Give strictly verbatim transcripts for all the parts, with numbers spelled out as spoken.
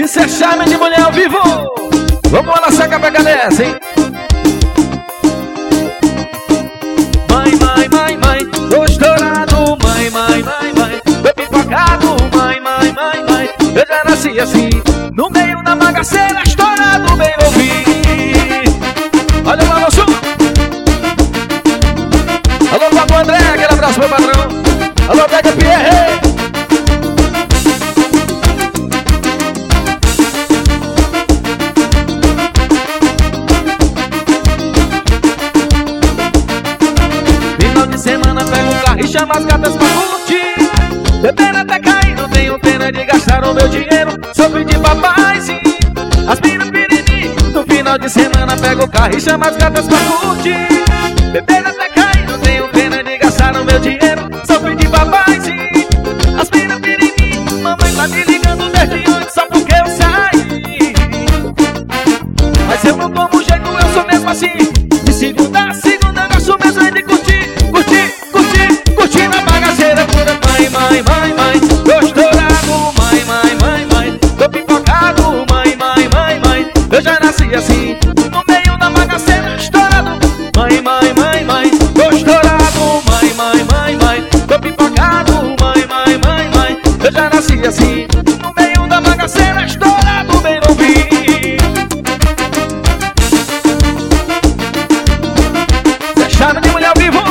Isso é charme de mulher ao vivo. Vamos lá, saca pra dessa, hein? Mãe, mãe, mãe, mãe, tô estourado. Mãe, mãe, mãe, mãe, tô pipocado. Mãe, mãe, mãe, mãe, eu já nasci assim, no meio da bagaceira, estourado, bem ouvido. Olha lá, nosso. Alô, papo André, aquele abraço pro patrão. Alô, Pega Pierre. Final de semana pego o carro e chamo as gatas pra curtir. Beber até cair, não tenho pena de gastar o meu dinheiro. Só pedir papaizinho, aspira piriri. No final de semana pego o carro e chamo as gatas pra curtir. Beber até cair, não tenho pena de gastar o meu dinheiro. Só pedir papaizinho, aspira piriri. Mamãe tá me ligando desde ontem só porque eu saí. Mas eu não tomo jeito, eu sou mesmo assim. De segunda a segunda gosto mesmo é de curtir, curtir, curtir, curtir na bagaceira pura. Mãe, mãe, mãe, mãe, tô estourado. Mãe, mãe, mãe, mãe, tô pipocado. Mãe, mãe, mãe, mãe, eu já nasci assim, no meio da bagaceira, estourado. Mãe, mãe, mãe, mãe, tô estourado. Mãe, mãe, mãe, mãe, tô pipocado. Mãe, mãe, mãe, mãe, eu já nasci assim, no meio da bagaceira, estourado, bem novinho. Fechado de mulher ao vivo.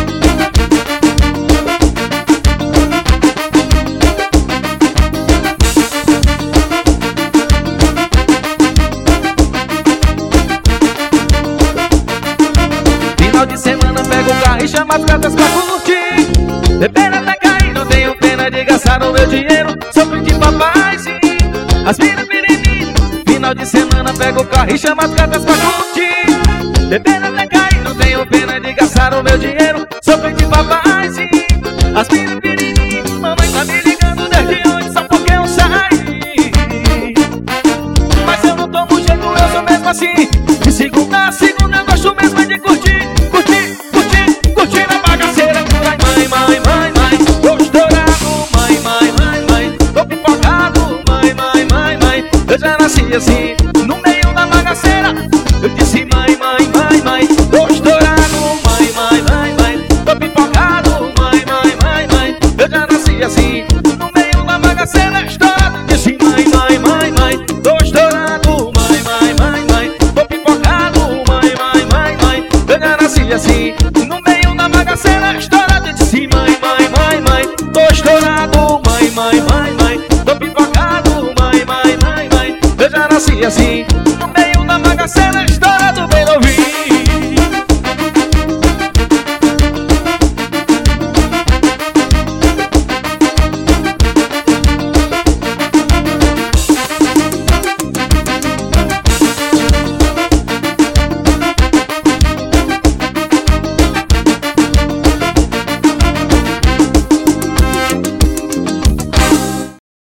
Final de semana pego o carro e chamo as gatas pra curtir. Beber até cair, não tenho pena de gastar o meu dinheiro. Só pedir papaizinho, aspira piriri. Final de semana pego o carro e chamo as gatas pra curtir. Beber até cair, não tenho pena de gastar o meu dinheiro. Só pedir papaizinho, aspira piriri. Mamãe tá me ligando desde ontem só porque eu saí. Mas eu não tomo jeito, eu sou mesmo assim. De segunda a segunda eu gosto mesmo é de curtir, curtir, curtir, curtir na bagaceira pura. Mãe, mãe, mãe, mãe, tô estourado. Mãe, mãe, mãe, mãe, tô pipocado. Mãe, mãe, mãe, mãe, eu já nasci assim, no meio da bagaceira. Eu disse mãe, mãe, mãe, mãe, tô estourado. Mãe, mãe, mãe, mãe, tô pipocado. Mãe, mãe, mãe, mãe, eu já nasci assim, no meio da bagaceira, estourado. Disse mãe, mãe, mãe, mãe, tô estourado. Mãe, mãe, mãe, mãe, tô pipocado. Mãe, mãe, mãe, mãe, eu já nasci assim, no meio da bagaceira, estourado. Disse mãe, mãe, mãe, mãe, tô estourado. Mãe, mãe, mãe, mãe, tô pipocado. Mãe, mãe, mãe, mãe, eu já nasci assim, no meio da bagaceira.